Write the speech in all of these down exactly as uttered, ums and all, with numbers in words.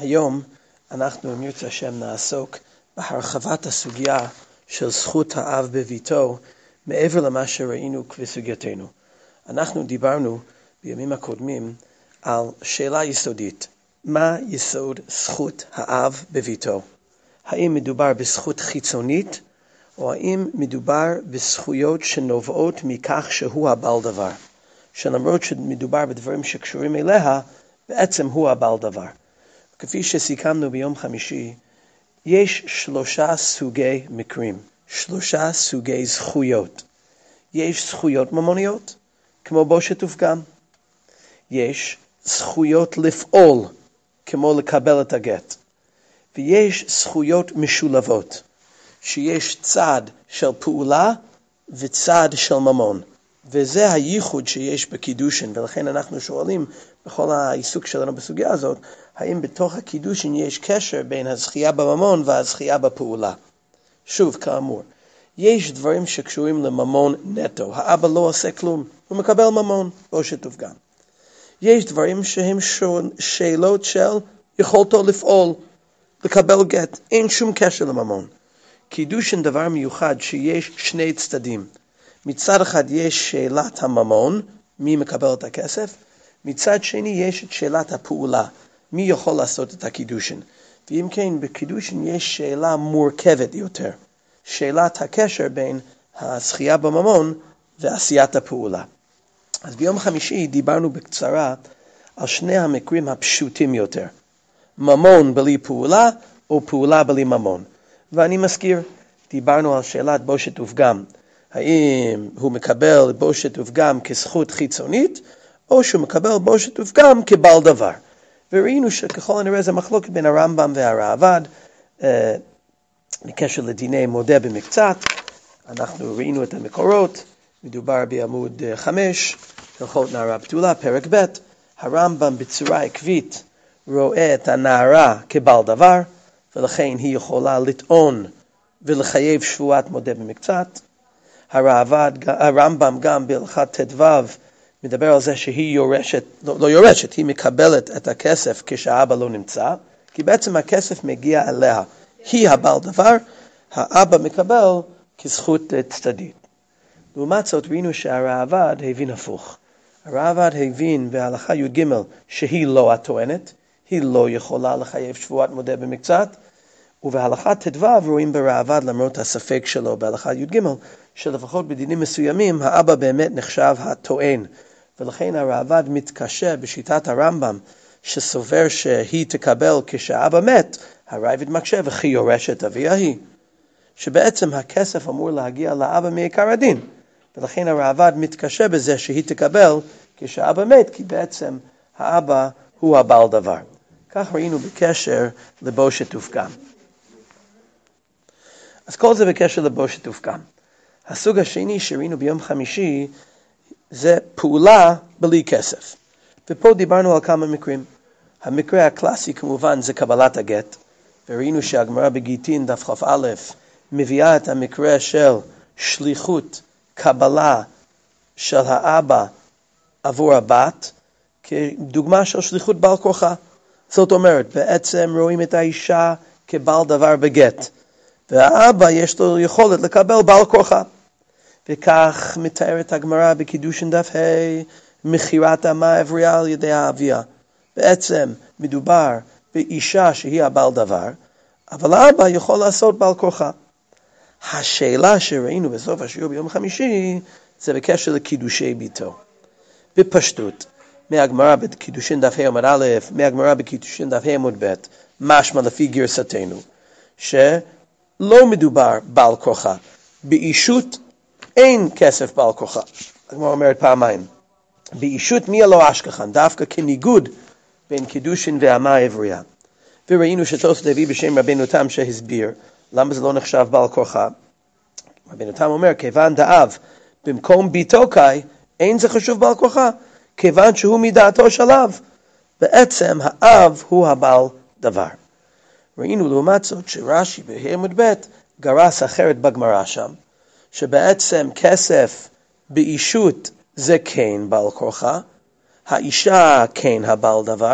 היום אנחנו אם ירצה השם נעסוק בהרחבת הסוגיה של זכות האב בביתו מעבר למה שראינו בסוגייתנו. אנחנו דיברנו בימים הקודמים על שאלה יסודית. מה יסוד זכות האב בביתו? האם מדובר בזכות חיצונית או האם מדובר בזכויות שנובעות מכך שהוא הבעל דבר? שלמרות שמדובר בדברים שקשורים אליה, בעצם הוא הבעל דבר. כפי שסיכמנו ביום חמישי, יש שלושה סוגי מקרים, שלושה סוגי זכויות. יש זכויות ממוניות, כמו בושת ופגם. יש זכויות לפעול, כמו לקבל את הגט. ויש זכויות משולבות, שיש צד של פעולה וצד של ממון. וזה הייחוד שיש בקידושין, ולכן אנחנו שואלים בכל העיסוק שלנו בסוגיה הזאת, האם בתוך הקידושין יש קשר בין הזכייה בממון והזכייה בפעולה. שוב, כאמור, יש דברים שקשורים לממון נטו. האבא לא עושה כלום, הוא מקבל ממון, בושת ופגם. יש דברים שהם שאלות של יכולתו לפעול, לקבל גט, אין שום קשר לממון. קידושין דבר מיוחד שיש שני צדדים. מצד אחד יש שאלת הממון, מי מקבל את הכסף, מצד שני יש את שאלת הפעולה, מי יכול לעשות את הקידושין. ואם כן, בקידושין יש שאלה מורכבת יותר, שאלת הקשר בין הזכייה בממון ועשיית הפעולה. אז ביום חמישי דיברנו בקצרה על שני המקרים הפשוטים יותר, ממון בלי פעולה או פעולה בלי ממון. ואני מזכיר, דיברנו על שאלת בושת ופגם, האם הוא מקבל בושת ופגם כזכות חיצונית, או שהוא מקבל בושת ופגם כבעל דבר. וראינו שככל הנראה זה מחלוקת בין הרמב"ם והראב"ד, אה, בקשר לדיני מודה במקצת. אנחנו ראינו את המקורות, מדובר בעמוד חמש, הלכות נערה בתולה, פרק ב'. הרמב"ם בצורה עקבית רואה את הנערה כבעל דבר, ולכן היא יכולה לטעון ולחייב שבועת מודה במקצת. הראב"ד, הרמב"ם גם בהלכת ט"ו מדבר על זה שהיא יורשת, לא, לא יורשת, היא מקבלת את הכסף כשהאבא לא נמצא, כי בעצם הכסף מגיע אליה. היא הבעל דבר, האבא מקבל כזכות צדדית. לעומת זאת ראינו שהראב"ד הבין הפוך. הראב"ד הבין בהלכה י"ג שהיא לא הטוענת, היא לא יכולה לחייב שבועת מודה במקצת, ובהלכה ט"ו רואים בראב"ד למרות הספק שלו בהלכה י"ג, שלפחות בדינים מסוימים האבא באמת נחשב הטוען, ולכן הראב"ד מתקשה בשיטת הרמב"ם שסובר שהיא תקבל כשהאבא מת, הראב"ד מקשה וכי יורשת אביה היא, שבעצם הכסף אמור להגיע לאבא מעיקר הדין, ולכן הראב"ד מתקשה בזה שהיא תקבל כשהאבא מת, כי בעצם האבא הוא הבעל דבר. כך ראינו בקשר לבושת ופגם. אז כל זה בקשר לבושת ופגם. הסוג השני שראינו ביום חמישי זה פעולה בלי כסף. ופה דיברנו על כמה מקרים. המקרה הקלאסי כמובן זה קבלת הגט. וראינו שהגמרא בגיטין דף כ"א מביאה את המקרה של שליחות קבלה של האבא עבור הבת כדוגמה של שליחות בעל כורחה. זאת אומרת, בעצם רואים את האישה כבעל דבר בגט. והאבא יש לו יכולת לקבל בעל כורחה. וכך מתארת הגמרא בקידושין דף ה' מכירת אמה עברייה על ידי האביה. בעצם מדובר באישה שהיא הבעל דבר, אבל האבא יכול לעשות בעל כורחה. השאלה שראינו בסוף השיעור ביום חמישי זה בקשר לקידושי ביתו. בפשטות, מהגמרא בקידושין דף ה' עמוד א', מהגמרא בקידושין דף ה' עמוד ב', משמע לפי גרסתנו, שלא מדובר בעל כורחה. באישות אין כסף בעל כורחה. הגמרא אומרת פעמיים. באישות מי לא אשכחן, דווקא כניגוד בין קידושין ואמה עברייה. וראינו שתוספות הביא בשם רבנו תם שהסביר, למה זה לא נחשב בעל כורחה. רבנו תם אומר, כיוון דאב, במקום ביתו קאי, אין זה חשוב בעל כורחה, כיוון שהוא מדעתו של אב. בעצם האב הוא הבעל דבר. ראינו לעומת זאת שרש"י בהעמוד ב' גרס אחרת בגמרא שם, שבעצם כסף באישות זה כן בעל כורחה, האישה כן הבעל דבר,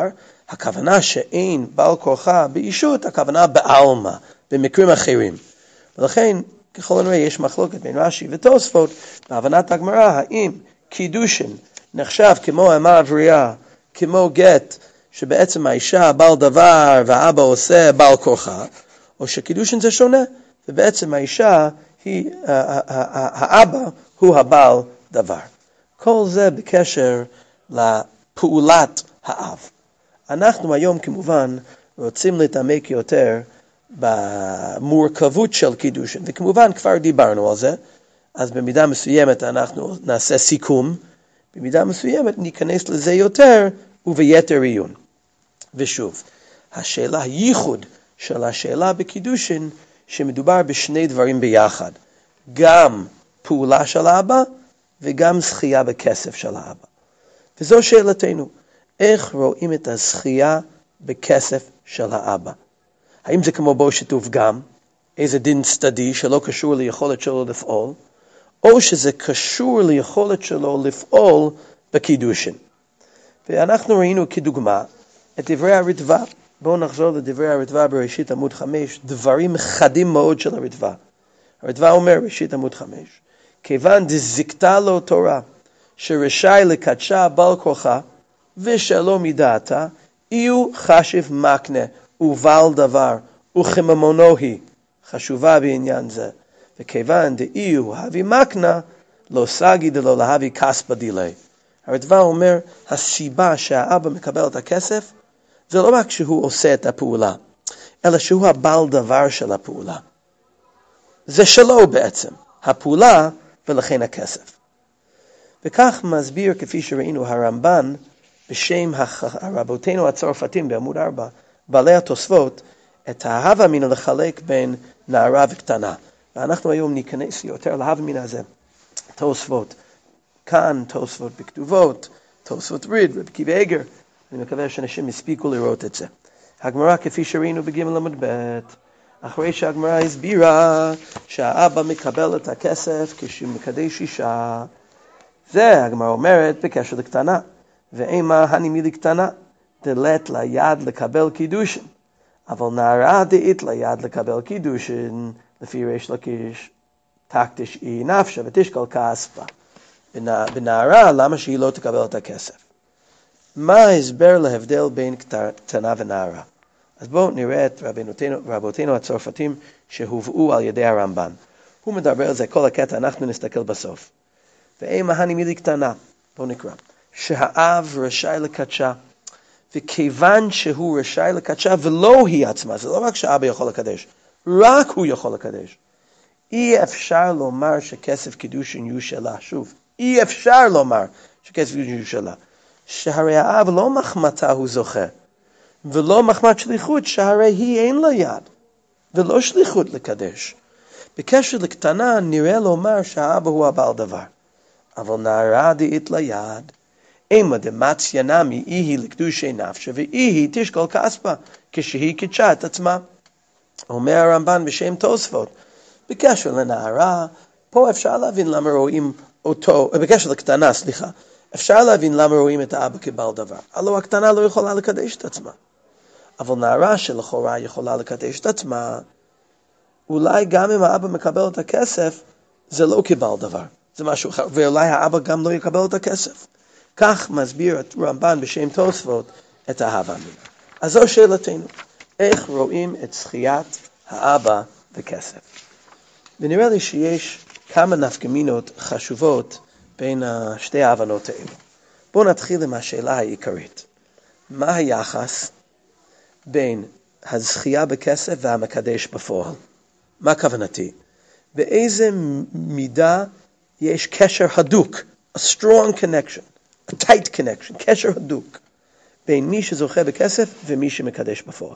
הכוונה שאין בעל כורחה באישות, הכוונה בעלמא, במקרים אחרים. ולכן, ככל הנראה, יש מחלוקת בין רש"י ותוספות, בהבנת הגמרא, האם קידושין נחשב כמו אמה עברייה, כמו גט, שבעצם האישה בעל דבר והאבא עושה בעל כורחה, או שקידושין זה שונה, ובעצם האישה היא, האבא הוא הבעל דבר. כל זה בקשר לפעולת האב. אנחנו היום כמובן רוצים להתעמק יותר במורכבות של קידושין, וכמובן כבר דיברנו על זה, אז במידה מסוימת אנחנו נעשה סיכום, במידה מסוימת ניכנס לזה יותר וביתר עיון. ושוב, השאלה, הייחוד של השאלה בקידושין, שמדובר בשני דברים ביחד, גם פעולה של האבא וגם זכייה בכסף של האבא. וזו שאלתנו, איך רואים את הזכייה בכסף של האבא? האם זה כמו בו שטוף גם, איזה דין צדדי שלא קשור ליכולת שלו לפעול, או שזה קשור ליכולת שלו לפעול בקידושין. ואנחנו ראינו כדוגמה את דברי הרטב"א. בואו נחזור לדברי הרטב"א בראשית עמוד חמש, דברים חדים מאוד של הרטב"א. הרטב"א אומר בראשית עמוד חמש, כיוון דזיקתה לו תורה, שרשאי לקדשה בעל כורחה, ושלא מדעתה, יהיו חשיב מקנה ובעל דבר, וכממונו היא, חשובה בעניין זה. וכיוון דאיהו הביא מקנה, לא סגי דלא להביא כספא דילי. הרטב"א אומר, הסיבה שהאבא מקבל את הכסף, זה לא רק שהוא עושה את הפעולה, אלא שהוא הבעל דבר של הפעולה. זה שלו בעצם, הפעולה ולכן הכסף. וכך מסביר, כפי שראינו, הרמב"ן, בשם רבותינו הצרפתים בעמוד ארבע, בעלי התוספות, את ההווה אמינא לחלק בין נערה וקטנה. ואנחנו היום ניכנס יותר להווה אמינא הזה. תוספות כאן, תוספות בכתובות, תוספות ריד, רב עקיבא איגר. אני מקווה שאנשים הספיקו לראות את זה. הגמרא, כפי שראינו בג' עמוד ב', אחרי שהגמרא הסבירה שהאבא מקבל את הכסף כשהוא מקדש אישה, זה הגמרא אומרת בקשר לקטנה. ואימה הנימי לקטנה, דלת ליד לקבל קידושין. אבל נערה דאית ליד לקבל קידושין, לפי ריש לקיש, תקדיש היא נפשה ותשקל כספה. בנערה, למה שהיא לא תקבל את הכסף? מה ההסבר להבדל בין קטנה ונערה? אז בואו נראה את רבותינו, רבותינו הצרפתים שהובאו על ידי הרמב"ן. הוא מדבר על זה, כל הקטע, אנחנו נסתכל בסוף. ואימה הנימי לקטנה, בואו נקרא. שהאב רשאי לקדשה, וכיוון שהוא רשאי לקדשה ולא היא עצמה, זה לא רק שהאבא יכול לקדש, רק הוא יכול לקדש. אי אפשר לומר שכסף קידושין יהיו שלה, שוב, אי אפשר לומר שכסף קידושין יהיו שלה, שהרי האב לא מחמתה הוא זוכה, ולא מחמת שליחות שהרי היא אין לה יד, ולא שליחות לקדש. בקשר לקטנה נראה לומר שהאבא הוא הבעל דבר, אבל נערה דאית לה יד, אימה דמציה נמי איהי לקדושי נפשה, ואיהי תשקל כספה, כשהיא קידשה את עצמה. אומר הרמב"ן בשם תוספות, בקשר לנערה, פה אפשר להבין למה רואים אותו, בקשר לקטנה, סליחה, אפשר להבין למה רואים את האבא כבעל דבר. הלוא הקטנה לא יכולה לקדש את עצמה. אבל נערה שלכאורה יכולה לקדש את עצמה, אולי גם אם האבא מקבל את הכסף, זה לא כבעל דבר. זה משהו אחר, ואולי האבא גם לא יקבל את הכסף. כך מסביר את רמב"ן בשם תוספות את ההווה אמינא. אז זו שאלתנו, איך רואים את זכיית האבא בכסף? ונראה לי שיש כמה נפקמינות חשובות בין שתי ההבנות האלו. בואו נתחיל עם השאלה העיקרית. מה היחס בין הזכייה בכסף והמקדש בפועל? מה כוונתי? באיזה מידה יש קשר הדוק, a strong connection, a tight connection, קשר הדוק, בין מי שזוכה בכסף ומי שמקדש בפועל.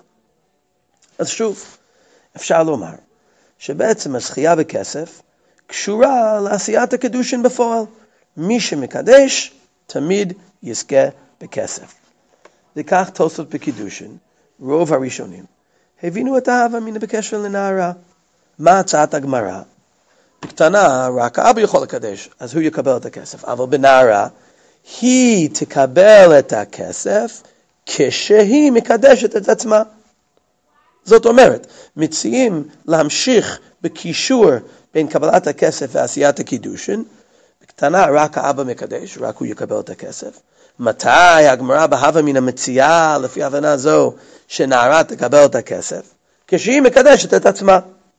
אז שוב, אפשר לומר שבעצם הזכייה בכסף קשורה לעשיית הקידושין בפועל. מי שמקדש תמיד יזכה בכסף. לכך תוספות בקידושין, רוב הראשונים, הבינו את ההווה אמינא בקשר לנערה. מה הצעת הגמרא? בקטנה רק האבא יכול לקדש, אז הוא יקבל את הכסף. אבל בנערה, היא תקבל את הכסף כשהיא מקדשת את עצמה. זאת אומרת, מציעים להמשיך בקישור בין קבלת הכסף ועשיית הקידושין. בקטנה רק האבא מקדש, רק הוא יקבל את הכסף. מתי הגמרא בהווה מן המציאה, לפי הבנה זו, שנערה תקבל את הכסף? כשהיא מקדשת את עצמה.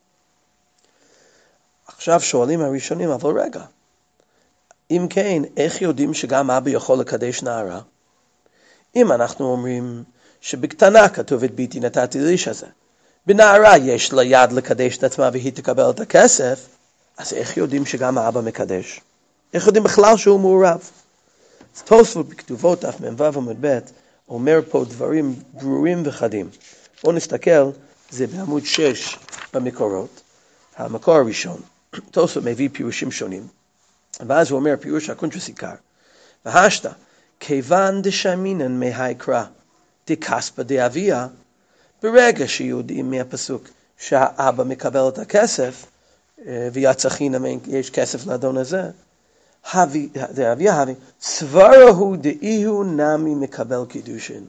עכשיו שואלים הראשונים, אבל רגע, אם כן, איך יודעים שגם אבא יכול לקדש נערה? אם אנחנו אומרים שבקטנה כתוב את ביתי נתתי לאיש הזה, בנערה יש לה יד לקדש את עצמה והיא תקבל את הכסף, אז איך יודעים שגם האבא מקדש? איך יודעים בכלל שהוא מעורב? אז תוספות בכתובות דף מ"ו עמוד ב' אומר פה דברים ברורים וחדים. בואו נסתכל, זה בעמוד שש במקורות, המקור הראשון. תוספות מביא פירושים שונים, ואז הוא אומר פירוש הקונטרס עיקר. והשתא, כיוון דשמינן מהיקרא, דכספא דאביה, ברגע שיודעים מהפסוק שהאבא מקבל את הכסף, ויצחינם יש כסף לאדון הזה, דאביה הווי, סברו דאיהו נמי מקבל קידושין.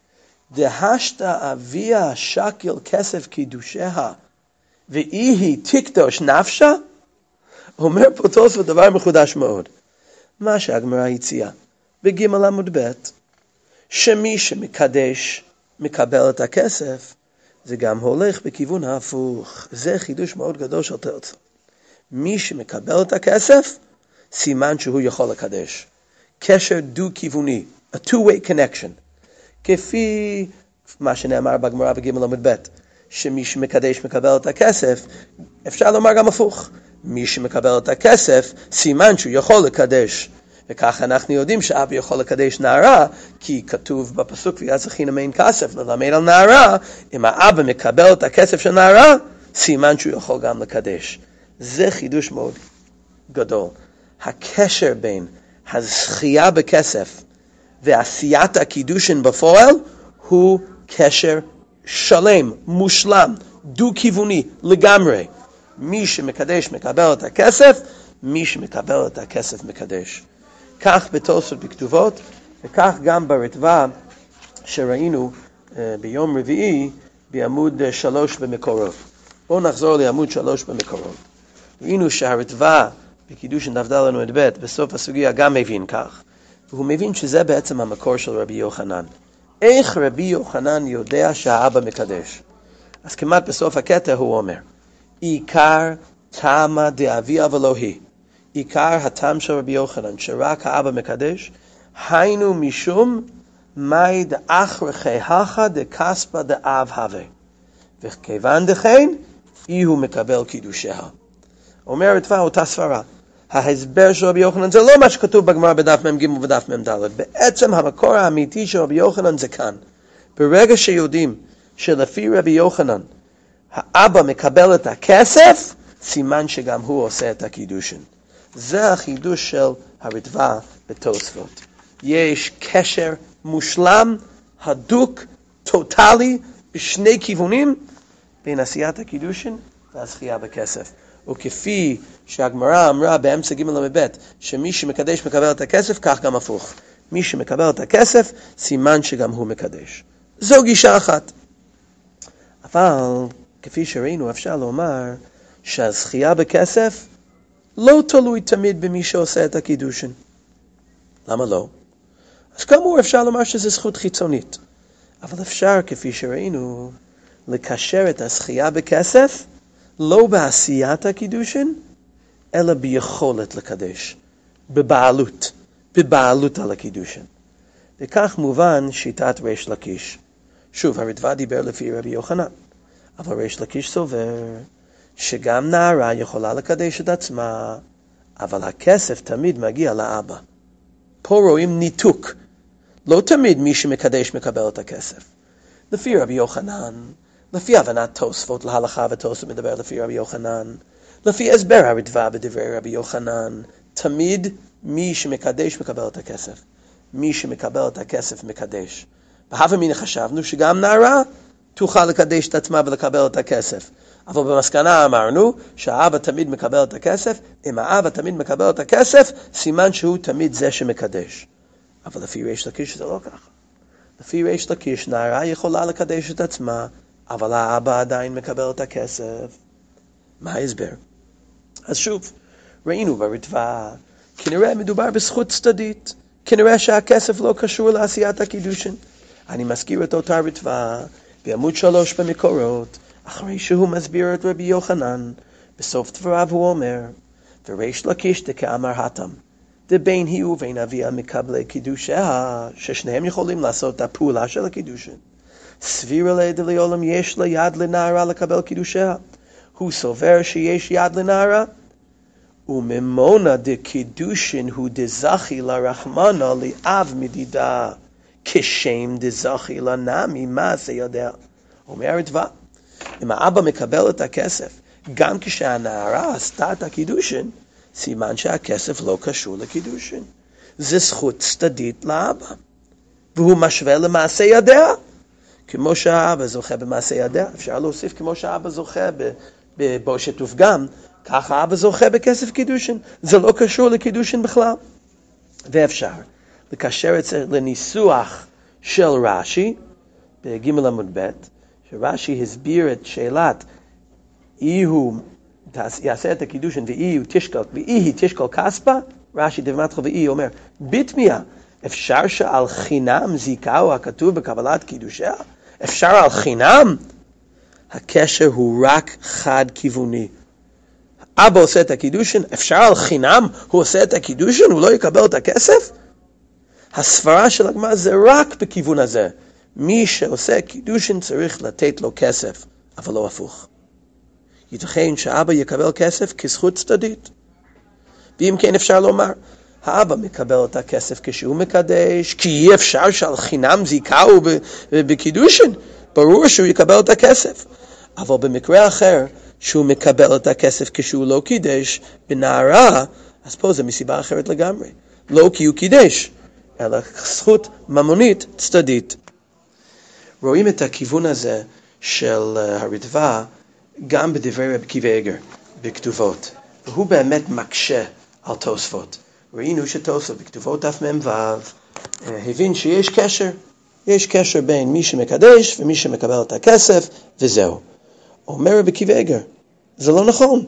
דהשתא אביה שקיל כסף קידושיה, ואיהי תקדוש נפשה, אומר פה תוספות דבר מחודש מאוד. מה שהגמרא הציעה בג' עמוד ב', שמי שמקדש מקבל את הכסף, זה גם הולך בכיוון ההפוך. זה חידוש מאוד גדול של תוספות. מי שמקבל את הכסף, סימן שהוא יכול לקדש. קשר דו-כיווני, a two-way connection. כפי מה שנאמר בגמרא בג' עמוד ב', שמי שמקדש מקבל את הכסף, אפשר לומר גם הפוך. מי שמקבל את הכסף, סימן שהוא יכול לקדש. וכך אנחנו יודעים שאבא יכול לקדש נערה, כי כתוב בפסוק ויצחינם אין כסף, ללמד על נערה. אם האבא מקבל את הכסף של נערה, סימן שהוא יכול גם לקדש. זה חידוש מאוד גדול. הקשר בין הזכייה בכסף ועשיית הקידושין בפועל הוא קשר שלם, מושלם, דו-כיווני לגמרי. מי שמקדש מקבל את הכסף, מי שמקבל את הכסף מקדש. כך בתוספות בכתובות, וכך גם ברטב"א שראינו uh, ביום רביעי בעמוד uh, שלוש במקורות. בואו נחזור לעמוד שלוש במקורות. ראינו שהרטב"א בקידושין דף ד' עמוד ב' בסוף הסוגיה גם מבין כך, והוא מבין שזה בעצם המקור של רבי יוחנן. איך רבי יוחנן יודע שהאבא מקדש? אז כמעט בסוף הקטע הוא אומר, עיקר תמה דאביה ולא היא. עיקר הטעם של רבי יוחנן שרק האבא מקדש, היינו משום מאי דאחרכי הכה דכספא דאב הווה. וכיוון דכן, אי הוא מקבל קידושיה. אומר הרטב"א אותה סברה. ההסבר של רבי יוחנן זה לא מה שכתוב בגמרא בדף מ"ג ובדף מ"ד. בעצם המקור האמיתי של רבי יוחנן זה כאן. ברגע שיודעים שלפי רבי יוחנן האבא מקבל את הכסף, סימן שגם הוא עושה את הקידושין. זה החידוש של הרטב"א בתוספות. יש קשר מושלם, הדוק, טוטלי, בשני כיוונים, בין עשיית הקידושין והזכייה בכסף. וכפי שהגמרא אמרה באמצע ג' עמוד ב', שמי שמקדש מקבל את הכסף, כך גם הפוך. מי שמקבל את הכסף, סימן שגם הוא מקדש. זו גישה אחת. אבל כפי שראינו אפשר לומר שהזכייה בכסף לא תלוי תמיד במי שעושה את הקידושין. למה לא? אז כאמור אפשר לומר שזה זכות חיצונית. אבל אפשר, כפי שראינו, לקשר את הזכייה בכסף לא בעשיית הקידושין, אלא ביכולת לקדש, בבעלות, בבעלות על הקידושין. וכך מובן שיטת ריש לקיש. שוב, הרטב"א דיבר לפי רבי יוחנן, אבל ריש לקיש סובר שגם נערה יכולה לקדש את עצמה, אבל הכסף תמיד מגיע לאבא. פה רואים ניתוק. לא תמיד מי שמקדש מקבל את הכסף. לפי רבי יוחנן, לפי הבנת תוספות להלכה ותוספות מדבר לפי רבי יוחנן, לפי הסבר הרטב"א בדברי רבי יוחנן, תמיד מי שמקדש מקבל את הכסף. מי שמקבל את הכסף מקדש. בהווה אמינא חשבנו שגם נערה תוכל לקדש את עצמה ולקבל את הכסף. אבל במסקנה אמרנו שהאבא תמיד מקבל את הכסף. אם האבא תמיד מקבל את הכסף, סימן שהוא תמיד זה שמקדש. אבל לפי ריש לקיש זה לא ככה. לפי ריש לקיש, נערה יכולה לקדש את עצמה, אבל האבא עדיין מקבל את הכסף. מה ההסבר? אז שוב, ראינו ברטב"א, כנראה מדובר בזכות צדדית, כנראה שהכסף לא קשור לעשיית הקידושין. אני מזכיר את אותה רטב"א בעמוד שלוש במקורות, אחרי שהוא מסביר את רבי יוחנן, בסוף דבריו הוא אומר, וריש לקיש דכאמר התם, דבין היא ובין אביה מקבלי קידושיה, ששניהם יכולים לעשות את הפעולה של הקידושין. סביר לה דלעולם יש לה יד לנערה לקבל קידושיה. הוא סובר שיש יד לנערה. וממונה דקידושין הוא דזכי לרחמנה לאב מדידה, כשם דזכי לנמי מעשה ידיה. אומר הרטב"א, אם האבא מקבל את הכסף, גם כשהנערה עשתה את הקידושין, סימן שהכסף לא קשור לקידושין. זה זכות צדדית לאבא. והוא משווה למעשה ידיה. כמו שהאבא זוכה במעשה ידיה, אפשר להוסיף כמו שהאבא זוכה בבושת ופגם, ככה האבא זוכה בכסף קידושין. זה לא קשור לקידושין בכלל. ואפשר לקשר את זה לניסוח של רש"י, בג' עמוד ב', שרש"י הסביר את שאלת אי הוא יעשה את הקידושין ואי הוא תשקול, ואי היא תשקול כספה, רש"י דבמתחו ואי אומר, בתמיה, אפשר שעל חינם זיקהו הכתוב בקבלת קידושיה? אפשר על חינם? הקשר הוא רק חד כיווני. אבא עושה את הקידושין, אפשר על חינם? הוא עושה את הקידושין, הוא לא יקבל את הכסף? הסברה של הגמרא זה רק בכיוון הזה. מי שעושה קידושין צריך לתת לו כסף, אבל לא הפוך. ייתכן שאבא יקבל כסף כזכות צדדית. ואם כן אפשר לומר, האבא מקבל את הכסף כשהוא מקדש, כי אי אפשר שעל חינם זיקהו בקידושין, ברור שהוא יקבל את הכסף. אבל במקרה אחר, שהוא מקבל את הכסף כשהוא לא קידש בנערה, אז פה זה מסיבה אחרת לגמרי. לא כי הוא קידש, אלא זכות ממונית צדדית. רואים את הכיוון הזה של הרטב"א גם בדברי רבי עקיבא איגר בכתובות, והוא באמת מקשה על תוספות. ראינו שתוספות בכתובות דף מ"ו הבין שיש קשר, יש קשר בין מי שמקדש ומי שמקבל את הכסף, וזהו. אומר רבי עקיבא איגר, זה לא נכון.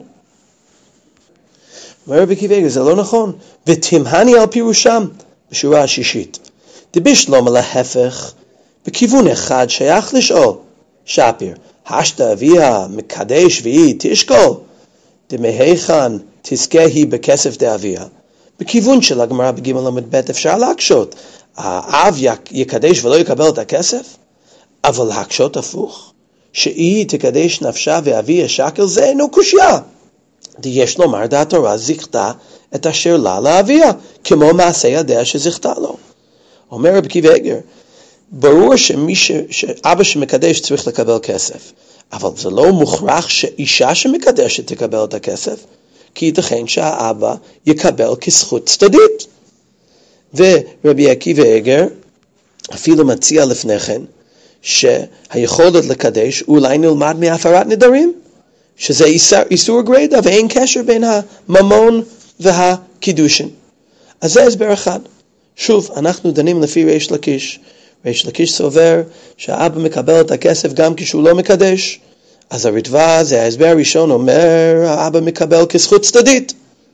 אומר רבי עקיבא איגר, זה לא נכון. ותמהני על פירושם בשורה השישית. דבשלום להפך, בכיוון אחד שייך לשאול, שפיר, השתא אביה מקדש והיא תשקול, דמהיכן תזכה היא בכסף דאביה. בכיוון של הגמרא בג' עמוד ב' אפשר להקשות, האב יקדש ולא יקבל את הכסף, אבל להקשות הפוך, שהיא תקדש נפשה ואביה שקל, זה אינו קושיה. יש לומר דעת תורה זכתה את אשר לה לאביה, כמו מעשה ידיה שזכתה לו. אומר רבי עקיבא איגר, ברור שמי ש... שאבא שמקדש צריך לקבל כסף, אבל זה לא מוכרח שאישה שמקדשת תקבל את הכסף, כי ייתכן שהאבא יקבל כזכות צדדית. ורבי עקיבא איגר אפילו מציע לפני כן שהיכולת לקדש אולי נלמד מהפרת נדרים, שזה איסור, איסור גרידא ואין קשר בין הממון והקידושין. אז זה הסבר אחד. שוב, אנחנו דנים לפי ריש לקיש. ריש לקיש סובר שהאבא מקבל את הכסף גם כשהוא לא מקדש. אז הרטב"א, זה ההסבר הראשון, אומר האבא מקבל כזכות צדדית.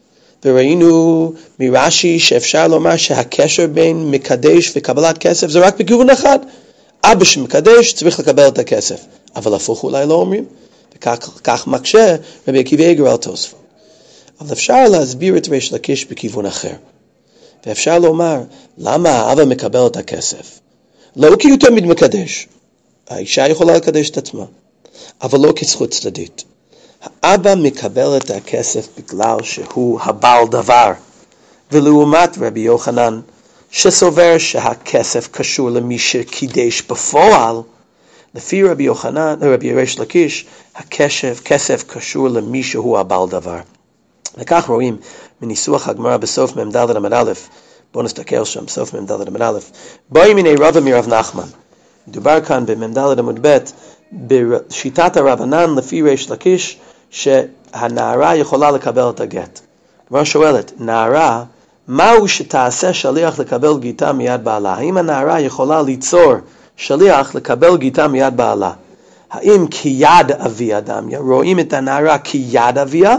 וראינו מרש"י שאפשר לומר שהקשר בין מקדש וקבלת כסף זה רק בכיוון אחד. אבא שמקדש צריך לקבל את הכסף. אבל הפוך אולי לא אומרים. וכך כך מקשה רבי עקיבא איגר על תוספות. אבל אפשר להסביר את ריש לקיש בכיוון אחר. ואפשר לומר, למה האבא מקבל את הכסף? לא כי הוא תמיד מקדש. האישה יכולה לקדש את עצמה. אבל לא כזכות צדדית. האבא מקבל את הכסף בגלל שהוא הבעל דבר. ולעומת רבי יוחנן, שסובר שהכסף קשור למי שקידש בפועל, לפי רבי יוחנן, רבי ריש לקיש, הכסף, כסף קשור למי שהוא הבעל דבר. וכך רואים מניסוח הגמרא בסוף מ"ד עמוד א', בואו נסתכל שם, סוף מ"ד עמוד א', בואי מיני רבא מרב נחמן. מדובר כאן במ"ד עמוד ב', בשיטת הרבנן לפי ריש לקיש, שהנערה יכולה לקבל את הגט. הגמרא שואלת, נערה, מהו שתעשה שליח לקבל גיטה מיד בעלה? האם הנערה יכולה ליצור שליח לקבל גיטה מיד בעלה? האם כיד אביה דמיה, רואים את הנערה כיד אביה,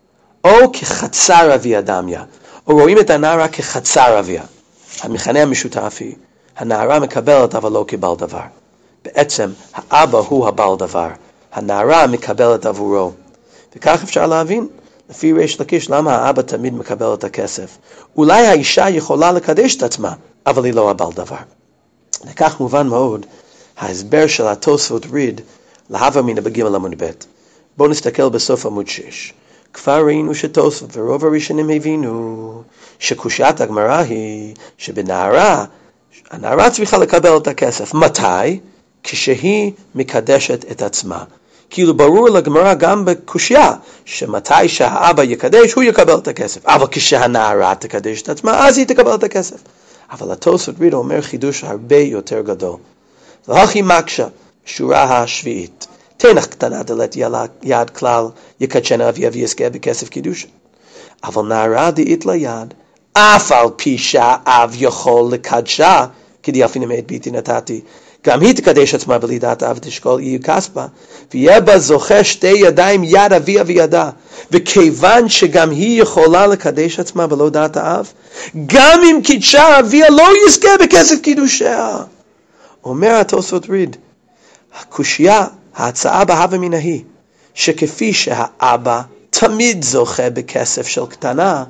או כחצר אביה דמיה, או רואים את הנערה כחצר אביה? המכנה המשותף היא, הנערה מקבלת אבל לא כבעל דבר. בעצם האבא הוא הבעל דבר, הנערה מקבלת עבורו. וכך אפשר להבין, לפי ריש לקיש, למה האבא תמיד מקבל את הכסף. אולי האישה יכולה לקדש את עצמה, אבל היא לא הבעל דבר. לכך מובן מאוד ההסבר של התוספות ריד להווה אמינא בגימל עמוד ב'. בואו נסתכל בסוף עמוד שש. כבר ראינו שתוספות ורוב הראשונים הבינו שקושיית הגמרא היא שבנערה, הנערה צריכה לקבל את הכסף. מתי? כשהיא מקדשת את עצמה. כאילו ברור לגמרא גם בקושיה, שמתי שהאבא יקדש, הוא יקבל את הכסף. אבל כשהנערה תקדש את עצמה, אז היא תקבל את הכסף. אבל התוספות ריד אומר חידוש הרבה יותר גדול. והכי מקשה, שורה השביעית. תנח קטנה דלת יד כלל, יקדשנה אבי אבי יזכה בכסף קידוש. אבל נערה דאית ליד, אף על פי שהאב יכול לקדשה, כדי אפילו מאת ביתי נתתי, גם היא תקדש עצמה בלידת אב תשקול אי כספה, ויהיה בה זוכה שתי ידיים יד אביה וידה, וכיוון שגם היא יכולה לקדש עצמה בלא דעת האב, גם אם קידשה אביה לא יזכה בכסף קידושיה. אומר התוספות ריד, הקושיה, ההצעה בהווה אמינא היא, שכפי שהאבא תמיד זוכה בכסף של קטנה,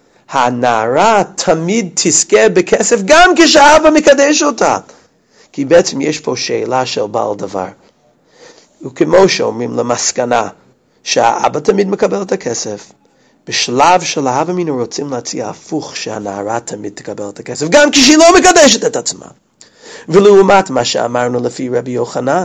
הנערה תמיד תזכה בכסף גם כשהאבא מקדש אותה. כי בעצם יש פה שאלה של בעל דבר. וכמו שאומרים למסקנה שהאבא תמיד מקבל את הכסף, בשלב של ההווה אמינא רוצים להציע הפוך שהנערה תמיד תקבל את הכסף, גם כשהיא לא מקדשת את עצמה. ולעומת מה שאמרנו לפי רבי יוחנן,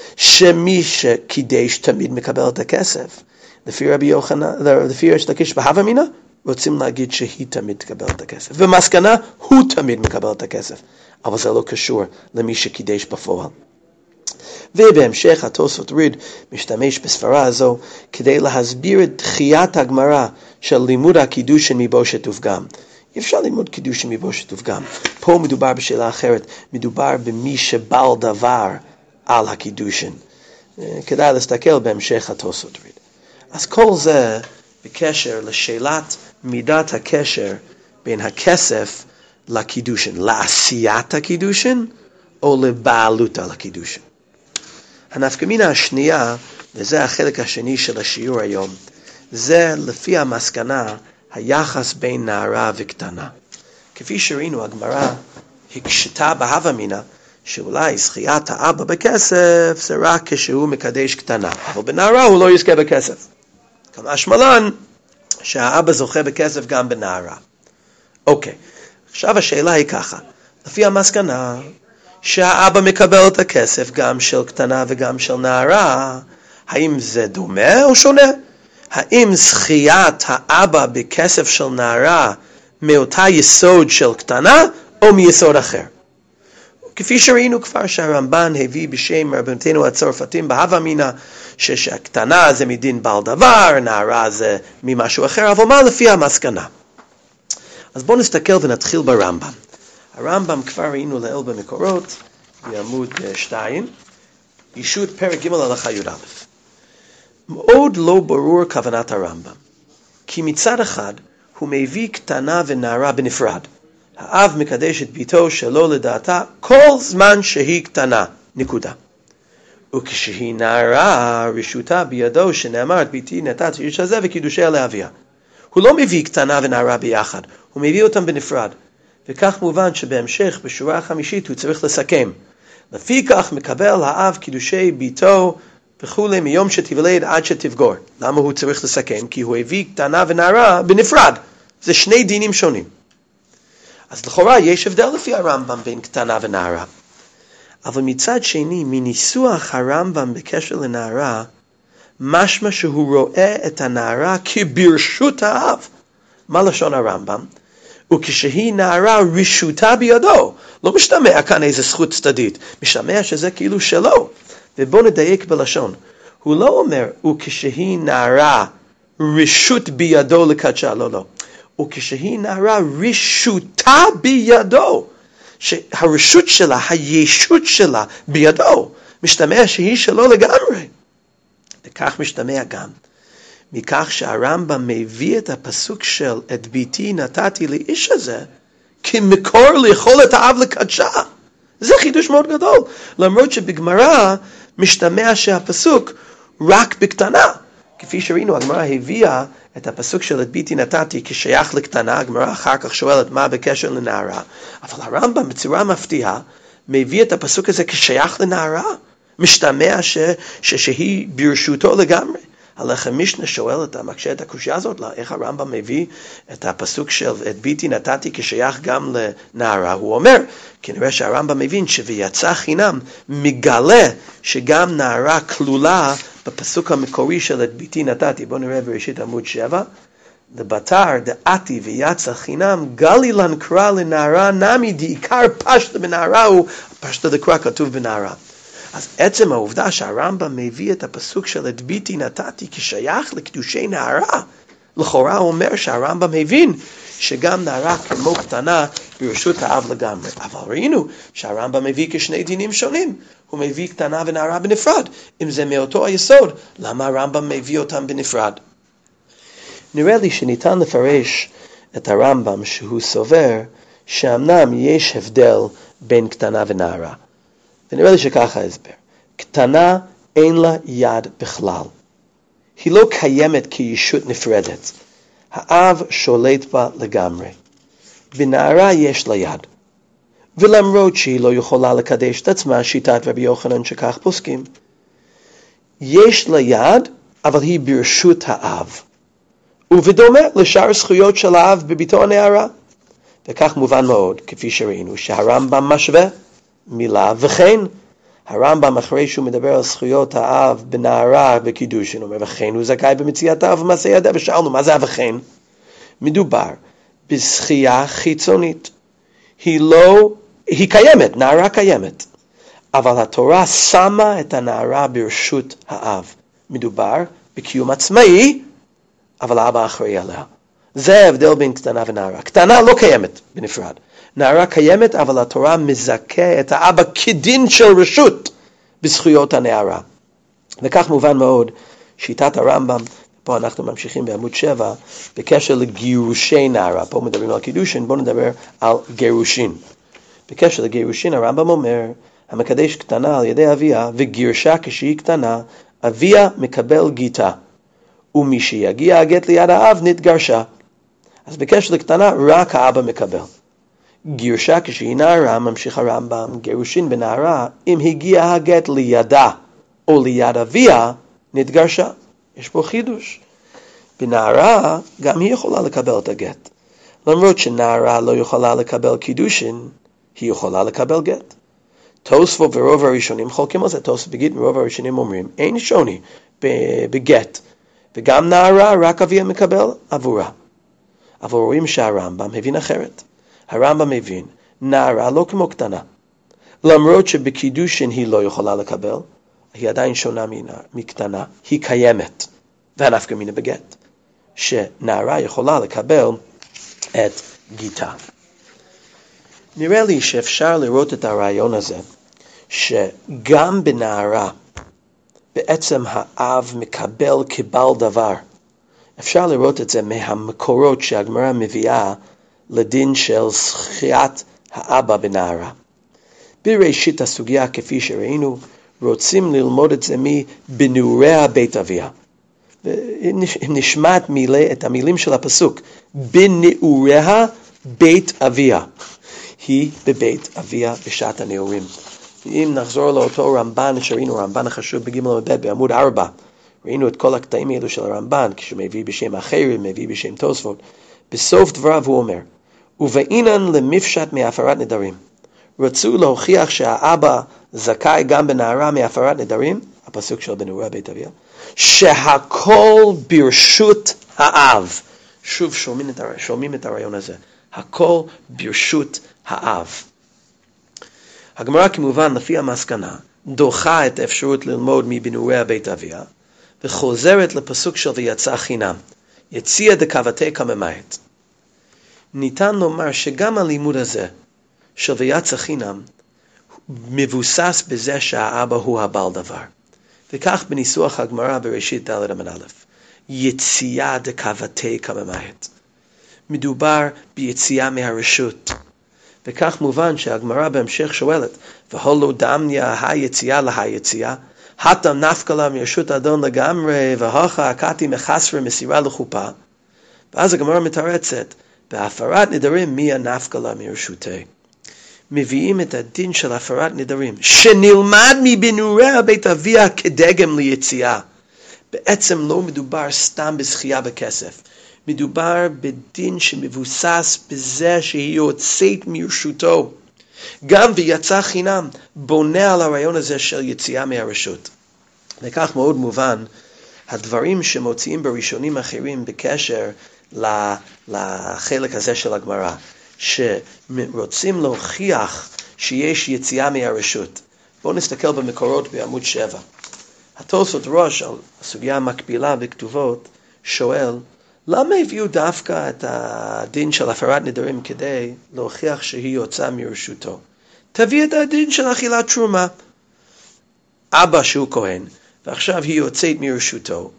שמי שקידש תמיד מקבל את הכסף. לפי רבי יוחנן, לפי ריש לקיש בהווה אמינא, רוצים להגיד שהיא תמיד תקבל את הכסף. ומסקנה, הוא תמיד מקבל את הכסף. אבל זה לא קשור למי שקידש בפועל. ובהמשך התוספות ריד משתמש בסברה הזו כדי להסביר את דחיית הגמרא של לימוד הקידושין מבושת ופגם. אי אפשר ללמוד קידושין מבושת ופגם. פה מדובר בשאלה אחרת, מדובר במי שבעל דבר על הקידושין. כדאי להסתכל בהמשך התוספות ריד. אז כל זה בקשר לשאלת מידת הקשר בין הכסף לקידושין, לעשיית הקידושין או לבעלות על הקידושין. הנפקמינה השנייה, וזה החלק השני של השיעור היום, זה לפי המסקנה היחס בין נערה וקטנה. כפי שראינו, הגמרא הקשתה בהווה אמינא שאולי זכיית האבא בכסף זה רק כשהוא מקדש קטנה, אבל בנערה הוא לא יזכה בכסף. כמשמע לן שהאבא זוכה בכסף גם בנערה. אוקיי. עכשיו השאלה היא ככה, לפי המסקנה שהאבא מקבל את הכסף גם של קטנה וגם של נערה, האם זה דומה או שונה? האם זכיית האבא בכסף של נערה מאותה יסוד של קטנה או מיסוד אחר? כפי שראינו כבר שהרמב"ן הביא בשם רבנותינו הצרפתים בהווה אמינא שהקטנה זה מדין בעל דבר, נערה זה ממשהו אחר, אבל מה לפי המסקנה? אז בואו נסתכל ונתחיל ברמב"ם. הרמב"ם כבר ראינו לעיל במקורות, בעמוד שתיים, ישות פרק ג' הלכה י"א. מאוד לא ברור כוונת הרמב"ם, כי מצד אחד הוא מביא קטנה ונערה בנפרד. האב מקדש את ביתו שלא לדעתה כל זמן שהיא קטנה, נקודה. וכשהיא נערה, רשותה בידו שנאמר את ביתי נתתי איש הזה וקידושיה לאביה. הוא לא מביא קטנה ונערה ביחד, הוא מביא אותם בנפרד. וכך מובן שבהמשך, בשורה החמישית, הוא צריך לסכם. לפי כך מקבל האב קידושי ביתו וכולי מיום שתיוולד עד שתבגור. למה הוא צריך לסכם? כי הוא הביא קטנה ונערה בנפרד. זה שני דינים שונים. אז לכאורה יש הבדל לפי הרמב"ם בין קטנה ונערה. אבל מצד שני, מניסוח הרמב"ם בקשר לנערה, משמע שהוא רואה את הנערה כברשות האב. מה לשון הרמב"ם? וכשהיא נערה רשותה בידו. לא משתמע כאן איזה זכות צדדית. משתמע שזה כאילו שלו. ובוא נדייק בלשון. הוא לא אומר, וכשהיא נערה רשות בידו לקדשה. לא, לא. וכשהיא נערה רשותה בידו, שהרשות שלה, הישות שלה בידו, משתמע שהיא שלו לגמרי. וכך משתמע גם מכך שהרמב"ם מביא את הפסוק של את ביתי נתתי לאיש הזה כמקור ליכולת האב לקדשה. זה חידוש מאוד גדול, למרות שבגמרא משתמע שהפסוק רק בקטנה. כפי שראינו, הגמרא הביאה את הפסוק של את ביתי נתתי כשייך לקטנה, הגמרא אחר כך שואלת מה בקשר לנערה, אבל הרמב"ם בצורה מפתיעה מביא את הפסוק הזה כשייך לנערה, משתמע ש, ש, שהיא ברשותו לגמרי. הלחם משנה שואל את המקשה את הקושיה הזאת, איך הרמב"ם מביא את הפסוק של את ביתי נתתי כשייך גם לנערה. הוא אומר, כנראה שהרמב"ם מבין שוויצא חינם מגלה שגם נערה כלולה בפסוק המקורי של את ביתי נתתי. בואו נראה בראשית עמוד שבע. לבתר דעתי ויצא חינם גלי לן קרא לנערה נמי דעיקר פשטה בנערה הוא פשטה דקרא כתוב בנערה. אז עצם העובדה שהרמב"ם מביא את הפסוק של את ביתי נתתי כשייך לקדושי נערה, לכאורה הוא אומר שהרמב"ם הבין שגם נערה כמו קטנה ברשות האב לגמרי. אבל ראינו שהרמב"ם מביא כשני דינים שונים. הוא מביא קטנה ונערה בנפרד. אם זה מאותו היסוד, למה הרמב"ם מביא אותם בנפרד? נראה לי שניתן לפרש את הרמב"ם שהוא סובר שאמנם יש הבדל בין קטנה ונערה. ונראה לי שככה ההסבר. קטנה אין לה יד בכלל. היא לא קיימת כישות נפרדת. האב שולט בה לגמרי. בנערה יש לה יד. ולמרות שהיא לא יכולה לקדש את עצמה, שיטת רבי יוחנן שכך פוסקים, יש לה יד, אבל היא ברשות האב. ובדומה לשאר זכויות של האב בביתו הנערה. וכך מובן מאוד, כפי שראינו, שהרמב"ם משווה מילה וכן. הרמב"ם אחרי שהוא מדבר על זכויות האב בנערה בקידושין, הוא אומר וכן הוא זכאי במציאת האב ומעשה ידיה, ושאלנו מה זה וכן? מדובר בזכייה חיצונית. היא לא, היא קיימת, נערה קיימת, אבל התורה שמה את הנערה ברשות האב. מדובר בקיום עצמאי, אבל האבא אחראי עליה. זה ההבדל בין קטנה ונערה. קטנה לא קיימת בנפרד. נערה קיימת, אבל התורה מזכה את האבא כדין של רשות בזכויות הנערה. וכך מובן מאוד שיטת הרמב"ם, פה אנחנו ממשיכים בעמוד שבע, בקשר לגירושי נערה. פה מדברים על קידושין, בואו נדבר על גירושין. בקשר לגירושין הרמב"ם אומר, המקדש קטנה על ידי אביה, וגירשה כשהיא קטנה, אביה מקבל גיטה. ומי שיגיע הגט ליד האב נתגרשה. אז בקשר לקטנה רק האבא מקבל. גירשה כשהיא נערה, ממשיך הרמב"ם, גירושין בנערה, אם הגיע הגט לידה או ליד אביה, נתגרשה. יש פה חידוש. בנערה גם היא יכולה לקבל את הגט. למרות שנערה לא יכולה לקבל קידושין, היא יכולה לקבל גט. תוספות ורוב הראשונים חולקים על זה. תוספות בגיט מרוב הראשונים אומרים, אין שוני בגט. וגם נערה רק אביה מקבל עבורה. אבל רואים שהרמב"ם הבין אחרת. הרמב"ם מבין, נערה לא כמו קטנה. למרות שבקידושין היא לא יכולה לקבל, היא עדיין שונה מקטנה, היא קיימת. והנפקא מינה בגט. שנערה יכולה לקבל את גיטה. נראה לי שאפשר לראות את הרעיון הזה, שגם בנערה, בעצם האב מקבל כבעל דבר. אפשר לראות את זה מהמקורות שהגמרא מביאה לדין של זכיית האבא בנערה. בראשית הסוגיה כפי שראינו, רוצים ללמוד את זה מבנעוריה בית אביה. נשמע את המילים של הפסוק, בנעוריה בית אביה. היא בבית אביה בשעת הנעורים. אם נחזור לאותו רמב"ן שראינו, רמב"ן החשוב בג' ב' בעמוד ארבע, ראינו את כל הקטעים האלו של הרמב"ן, כשמביא בשם אחרים, מביא בשם תוספות. בסוף דבריו הוא אומר, ובאינן למפשט מהפרת נדרים. רצו להוכיח שהאבא זכאי גם בנערה מהפרת נדרים, הפסוק של בנעוריה בית אביה, שהכל ברשות האב. שוב שומעים את, הר... שומעים את הרעיון הזה. הכל ברשות האב. הגמרא כמובן לפי המסקנה דוחה את האפשרות ללמוד מבנעוריה בית אביה, וחוזרת לפסוק של ויצא חינם, יציע דקבתי כממעט. ניתן לומר שגם הלימוד הזה של ויצא חינם מבוסס בזה שהאבא הוא הבעל דבר. וכך בניסוח הגמרא בראשית ד' עמוד א', יציאה דקבתי כממעט. מדובר ביציאה מהרשות. וכך מובן שהגמרא בהמשך שואלת, והולו דמניה היציאה להיציאה, הטם נפקא לה מרשות אדון לגמרי, והכה הקתי מחסרה מסירה לחופה. ואז הגמרא מתרצת, בהפרת נדרים מי הנפקא לה מרשותי. מביאים את הדין של הפרת נדרים, שנלמד מבנוריה בית אביה כדגם ליציאה. בעצם לא מדובר סתם בזכייה בכסף. מדובר בדין שמבוסס בזה שהיא יוצאת מרשותו. גם ויצא חינם בונה על הרעיון הזה של יציאה מהרשות. וכך מאוד מובן, הדברים שמוציאים בראשונים אחרים בקשר לחלק הזה של הגמרא, שרוצים להוכיח שיש יציאה מהרשות. בואו נסתכל במקורות בעמוד שבע. התוספות ראש על הסוגיה המקבילה בכתובות שואל, למה הביאו דווקא את הדין של הפרת נדרים כדי להוכיח שהיא יוצאה מרשותו? תביא את הדין של אכילת תרומה. אבא שהוא כהן, ועכשיו היא יוצאת מרשותו,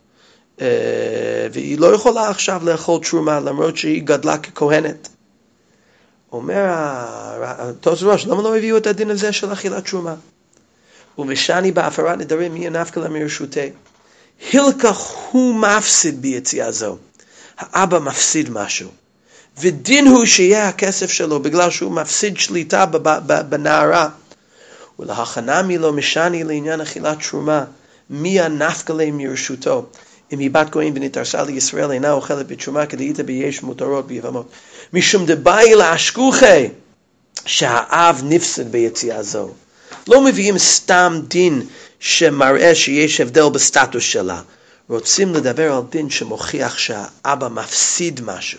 והיא לא יכולה עכשיו לאכול תרומה למרות שהיא גדלה ככהנת. אומר התוספות ראש, למה לא הביאו את הדין הזה של אכילת תרומה? ובשני בהפרת נדרים מי הנפקא לה מרשותי. הילקח הוא מפסיד ביציאה זו. האבא מפסיד משהו. ודין הוא שיהיה הכסף שלו בגלל שהוא מפסיד שליטה בנערה. ולהכנה מלא משני לעניין אכילת תרומה. מי הנפקא לה מרשותו. אם היא בת כהן ונתארסה לישראל אינה אוכלת בתרומה כדאית ביש מותרות ביבמות. משום דבאי להשכוחי שהאב נפסד ביציאה זו. לא מביאים סתם דין שמראה שיש הבדל בסטטוס שלה. רוצים לדבר על דין שמוכיח שהאבא מפסיד משהו.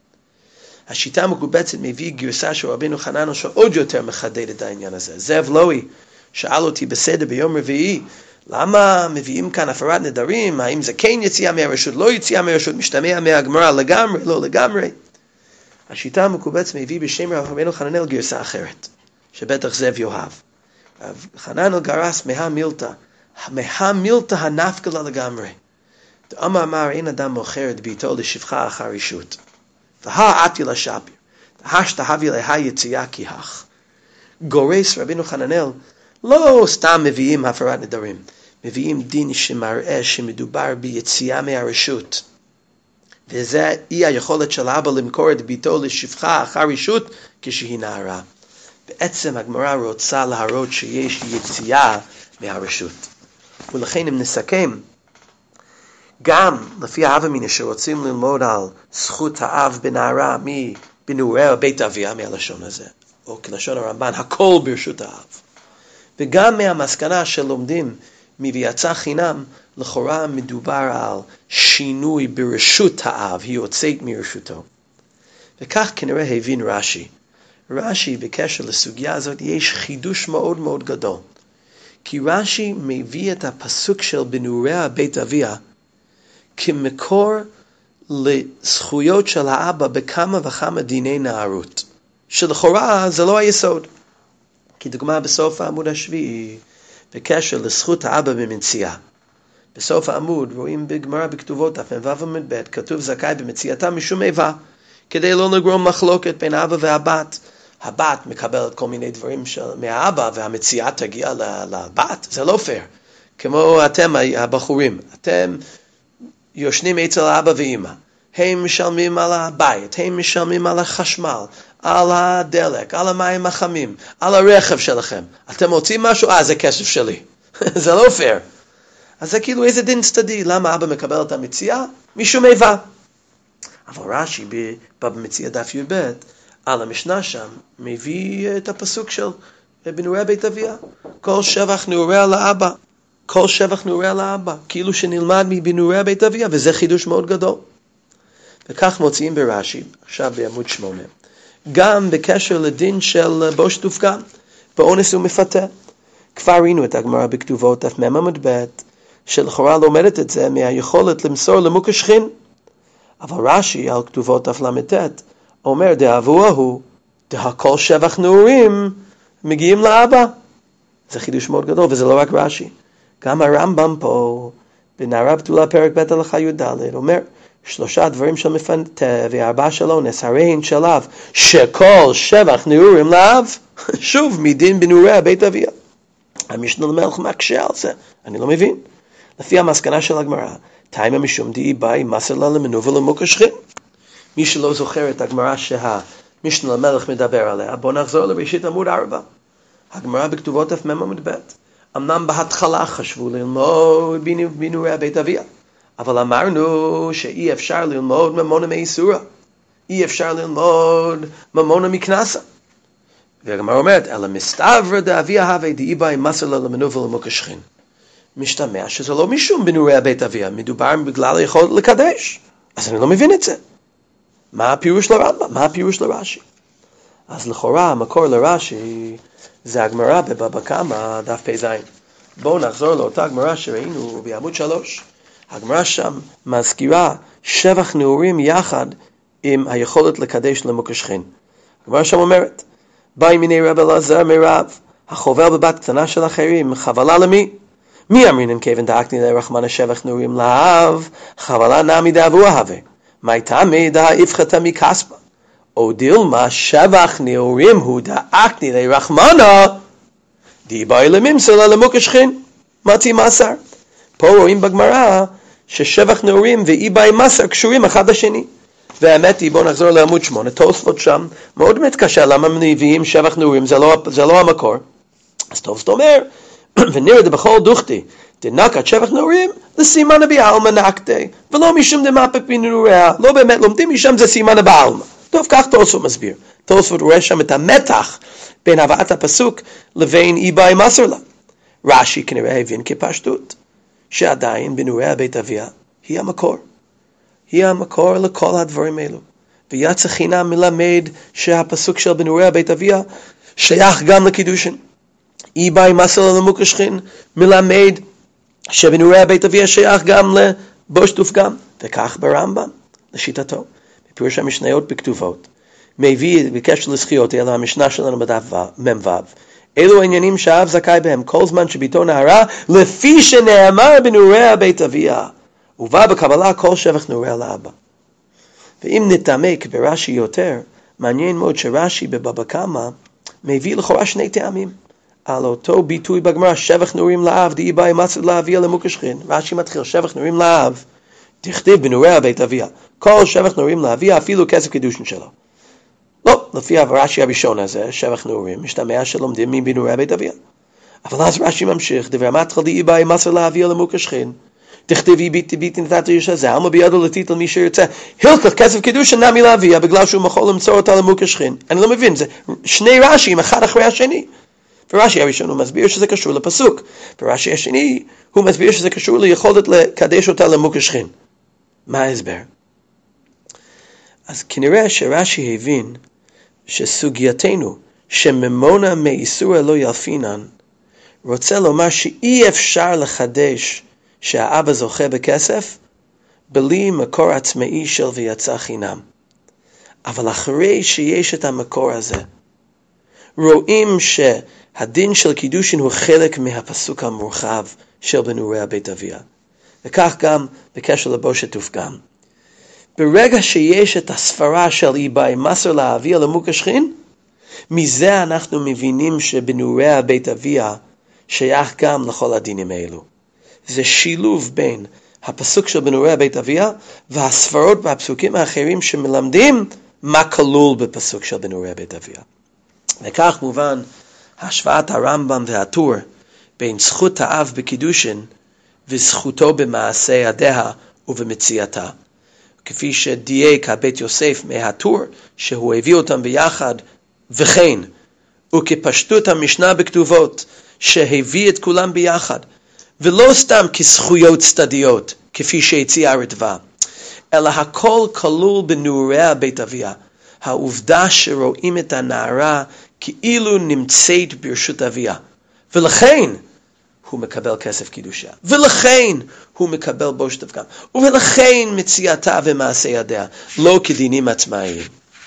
השיטה המקובצת מביא גרסה של רבינו חנניה שעוד יותר מחדד את העניין הזה. זאב לואי שאל אותי בסדר ביום רביעי, למה מביאים כאן הפרת נדרים? האם זה כן יציאה מהרשות, לא יציאה מהרשות, משתמע מהגמרא לגמרי, לא לגמרי? השיטה המקובצת מביא בשם רבינו חנניה גרסה אחרת, שבטח זאב יאהב. חנניה גרס מה מילתא, מה מילתא הנפקא לה לגמרי. דאמר אמר אין אדם מוכר את ביתו לשפחה אחר רשות. והאתי לשפיר, השתהבי לה יציאה כי הך. גורס רבינו חנניה, לא סתם מביאים הפרת נדרים, מביאים דין שמראה שמדובר ביציאה מהרשות. וזה אי היכולת של האבא למכור את ביתו לשפחה אחר רשות כשהיא נערה. בעצם הגמרא רוצה להראות שיש יציאה מהרשות. ולכן אם נסכם, גם לפי האב אמינא שרוצים ללמוד על זכות האב בנערה מבנעוריה בית אביה מהלשון הזה, או כלשון הרמב"ן, הכל ברשות האב. וגם מהמסקנה שלומדים מויצא חינם, לכאורה מדובר על שינוי ברשות האב, היא יוצאת מרשותו. וכך כנראה הבין רש"י. רש"י בקשר לסוגיה הזאת יש חידוש מאוד מאוד גדול. כי רש"י מביא את הפסוק של בנעוריה בית אביה כמקור לזכויות של האבא בכמה וכמה דיני נערות. שלכאורה זה לא היסוד. כי דוגמה בסוף העמוד השביעי, בקשר לזכות האבא במציאה. בסוף העמוד רואים בגמרא בכתובות, דף מ"ו עמוד ב', כתוב זכאי במציאתה משום איבה, כדי לא לגרום מחלוקת בין האבא והבת. הבת מקבלת כל מיני דברים של, מהאבא, והמציאה תגיע לבת. זה לא פייר. כמו אתם הבחורים, אתם יושנים אצל האבא ואמא. הם משלמים על הבית, הם משלמים על החשמל, על הדלק, על המים החמים, על הרכב שלכם. אתם רוצים משהו? אה, זה כסף שלי. זה לא פייר. אז זה כאילו איזה דין צדדי. למה אבא מקבל את המציאה? משום איבה. אבל רש"י במציאה דף י"ב, על המשנה שם, מביא את הפסוק של בנעוריה בית אביה. כל שבח נעוריה לאבא. כל שבח נעוריה לאבא. כאילו שנלמד מבנעוריה בית אביה, וזה חידוש מאוד גדול. וכך מוצאים ברש"י, עכשיו בעמוד שמונה. גם בקשר לדין של בוש דופקן, באונס ומפתה. כבר ראינו את הגמרא בכתובות, דף מ' עמוד ב', שלכאורה לומדת את זה מהיכולת למסור למוק השכין. אבל רש"י על כתובות דף ל"ט, אומר דאבוה הוא, דהכל שבח נעורים מגיעים לאבא. זה חידוש מאוד גדול, וזה לא רק רש"י. גם הרמב"ם פה, בנערה בתולה פרק ב' הלכה י"ד, אומר, שלושה דברים של מפנטה וארבע של אונס, הרי הן שלו, שכל שבח נעורים לאב, שוב, מדין בנעורי בית אביה. המשנה למלך מקשה על זה, אני לא מבין. לפי המסקנה של הגמרא, תימא משום דאי באי מסר לה למנוול למוקש שכין. מי שלא זוכר את הגמרא שהמשנה למלך מדבר עליה, בוא נחזור לראשית עמוד ארבע. הגמרא בכתובות אף מם עמוד ב'. אמנם בהתחלה חשבו ללמוד בנעורי בית אביה, אבל אמרנו שאי אפשר ללמוד ממונה מאיסורה, אי אפשר ללמוד ממונה מקנסה. והגמרא אומרת, אלא מסתברא דאביה הווה דאי באי מסר לה למנוול למוקש שכין. משתמע שזה לא משום בנעורי בית אביה, מדובר בגלל היכולת לקדש. אז אני לא מבין את זה. מה הפירוש לרמב"ם? מה הפירוש לרש"י? אז לכאורה המקור לרש"י זה הגמרא בבבא קמא דף פ"ז. בואו נחזור לאותה גמרא שראינו בעמוד שלוש. הגמרא שם מזכירה שבח נעורים יחד עם היכולת לקדש למוקש שכין. הגמרא שם אומרת, באי מיני רב אלעזר מרב, החובל בבת קטנה של אחרים, חבלה למי? מי אמרינן כיוון דאקני לרחמנא שבח נעורים לאב, חבלה נמי דאבוה הווה. מי תמי דאיפחתא מכספא. או דילמה שבח נעורים הוא דאקני לרחמנא, די באי לממסר לה למוקש שכין. מתי מסר? פה רואים בגמרא ששבח נעורים ואי באי מסר קשורים אחד לשני. והאמת היא, בואו נחזור לעמוד שמונה, תוספות שם מאוד מתקשה למה מביאים שבח נעורים, זה לא, זה לא המקור. אז תוספות אומר, ונראה דבכל דוכתי, דנקת שבח נעורים, לסימנה בעלמא נקתי, ולא משום דמפק בנעוריה, לא באמת לומדים משם זה סימנה בעלמא. טוב, כך תוספות מסביר. תוספות רואה שם את המתח בין הבאת הפסוק לבין אי באי מסר לה. רש"י כנראה הבין כפשטות, שעדיין בנעורי בית אביה היא המקור. היא המקור לכל הדברים האלו. ויצא חינם מלמד שהפסוק של בנעורי בית אביה שייך גם לקידושין. אי באי מסר לה למוקש שכין מלמד שבנעורי בית אביה שייך גם לבוש תופגם. וכך ברמב"ם, לשיטתו. בפירוש המשניות בכתובות. מביא בקשר לזכיות, אלא המשנה שלנו בדף מ"ו. אלו העניינים שהאב זכאי בהם כל זמן שביתו נערה, לפי שנאמר בנעורי בית אביה. ובא בקבלה כל שבח נעוריה לאבא. ואם נתעמק ברש"י יותר, מעניין מאוד שרש"י בבבא קמא מביא לכאורה שני טעמים. על אותו ביטוי בגמרא, שבח נעורים לאב, דאי באי מסר לאביה למוקש שכין. רש"י מתחיל, שבח נעורים לאב, תכתיב בנעורי בית אביה. כל שבח נעורים לאביה, אפילו כסף קידושין שלו. לא, לפי הרש"י הראשון הזה, שבח נעורים, משתמע שלומדים מבנעורי בית אביה. אבל אז רש"י ממשיך, דבר מתחיל דאי באי מסר לאביה למוקש שכין. תכתבי ביתי ביתי נתת ישע זה, עלמא בידו לתיתל מי שירצה. הלכת כסף קידושין נמי לאביה, בגלל שהוא יכול למסור אותה למוקש שכין. אני לא מבין, זה שני רש"ים, אחד אחרי השני. ורש"י הראשון הוא מסביר שזה קשור לפסוק. ורש"י השני הוא מסביר שזה קשור ליכולת לקדש אותה למוקש שכין. מה ההסבר? אז כנראה שרש"י הבין שסוגייתנו שממונה מאיסורא לא ילפינן רוצה לומר שאי אפשר לחדש שהאבא זוכה בכסף בלי מקור עצמאי של ויצא חינם. אבל אחרי שיש את המקור הזה, רואים שהדין של קידושין הוא חלק מהפסוק המורחב של בנעורי בית אביה. וכך גם בקשר לבושת תופגם. ברגע שיש את הספרה של אי באי מסר לאביה למוקש שכין, מזה אנחנו מבינים שבנעורי בית אביה שייך גם לכל הדינים האלו. זה שילוב בין הפסוק של בנעורי בית אביה והספרות והפסוקים האחרים שמלמדים מה כלול בפסוק של בנעורי בית אביה. וכך מובן השוואת הרמב"ם והטור בין זכות האב בקידושין וזכותו במעשה ידיה ובמציאתה. כפי שדייק הבית יוסף מהטור שהוא הביא אותם ביחד, וכן, וכפשטות המשנה בכתובות שהביא את כולם ביחד, ולא סתם כזכויות צדדיות, כפי שהציע הרטב"א, אלא הכל כלול בנעורי בית אביה. העובדה שרואים את הנערה כאילו נמצאת ברשות אביה, ולכן הוא מקבל כסף קידושה, ולכן הוא מקבל בוש תופגם, ולכן מציאתה ומעשה ידיה, לא כדינים עצמאיים.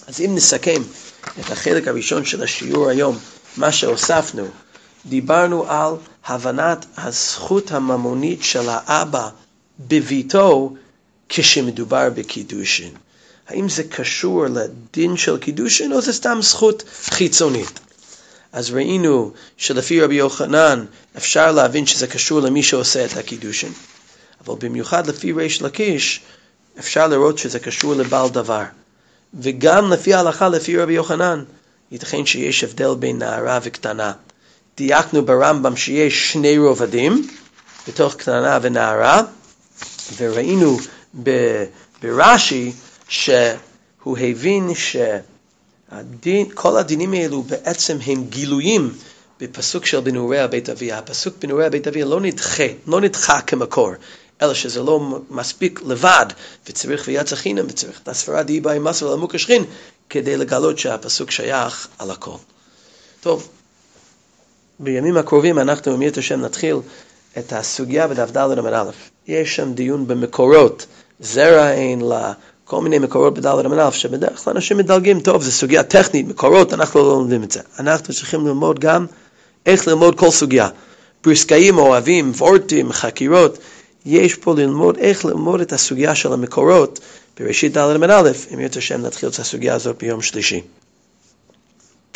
אז אם נסכם את החלק הראשון של השיעור היום, מה שהוספנו, דיברנו על הבנת הזכות הממונית של האבא בביתו כשמדובר בקידושין. האם זה קשור לדין של קידושין או זה סתם זכות חיצונית? אז ראינו שלפי רבי יוחנן אפשר להבין שזה קשור למי שעושה את הקידושין, אבל במיוחד לפי ריש לקיש אפשר לראות שזה קשור לבעל דבר. וגם לפי ההלכה, לפי רבי יוחנן, ייתכן שיש הבדל בין נערה וקטנה. דייקנו ברמב"ם שיש שני רובדים, בתוך קטנה ונערה, וראינו ברש"י שהוא הבין שכל הדינים האלו בעצם הם גילויים בפסוק של בנעורי בית אביה. הפסוק בנעורי בית אביה לא נדחה, לא נדחה כמקור, אלא שזה לא מספיק לבד, וצריך ויצא חינם, וצריך את הספרה די באי מסר על עמוק השכין, כדי לגלות שהפסוק שייך על הכל. טוב, בימים הקרובים אנחנו במידת השם נתחיל את הסוגיה בדף ד' עמוד א'. יש שם דיון במקורות, זרע אין לה, כל מיני מקורות בד' עמוד א', שבדרך כלל אנשים מדלגים, טוב, זו סוגיה טכנית, מקורות, אנחנו לא לומדים את זה. אנחנו צריכים ללמוד גם איך ללמוד כל סוגיה. בריסקאים, אוהבים, וורטים, חקירות, יש פה ללמוד איך ללמוד את הסוגיה של המקורות בראשית ד' עמוד א'. אם ירצה השם נתחיל את הסוגיה הזאת ביום שלישי.